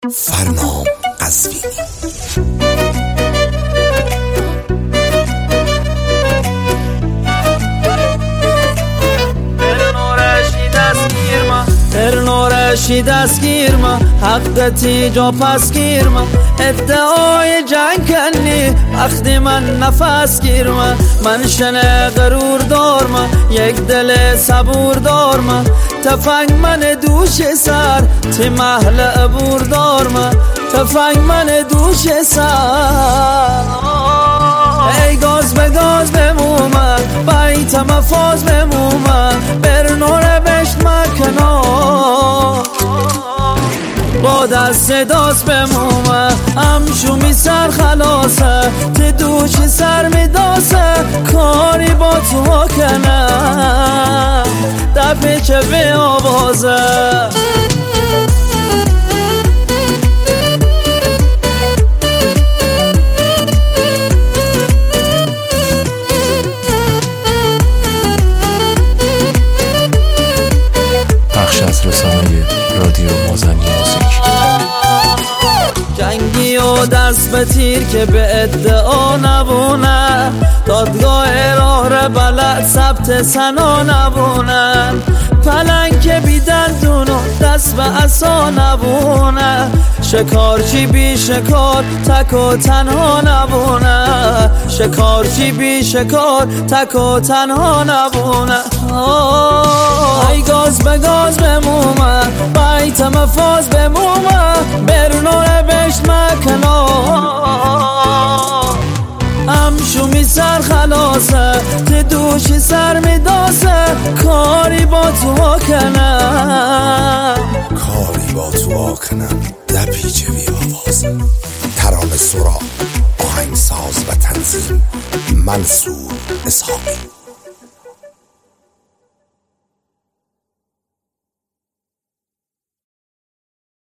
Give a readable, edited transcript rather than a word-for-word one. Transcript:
فرنام قزوینی. نورشی دستگیر ما حقتی جا پس گیر ما ادعای جنگ کنی وقتی من نفس گیر ما من شنه غرور دار ما یک دل صبور دار ما تفنگ من دوش سر تی محل عبور دار ما تفنگ من دوش سر ای گاز به گاز بمومن بیتم فاز بمومن بر نور بشت مکنه با دست داست بمومن همشومی سر خلاصه تی دوش سر میداسه کاری با تو کنه در پیچه به آوازه از رسانه رادیو مازنی موزیک. جنگی و دست به تیر که به ادعا نبونن دادگاه راه بلد ثبت سنا نبونن پلنگ که بیدن دونو دست به عصا نبونن شکارچی بی شکار تک و تنها نبونن شکارچی بی شکار تک و تنها نبونن ای گاز به گاز بمومن بیتم فاز بمومن بر نور بشت مکنه همشومی سر خلاصه تی دوشی سر میداسه کاری با تو کنم کاری با تو کنم در پیچه بی آوازه ترانه سرا آهنگساز و تنظیم منصور اسحاقی.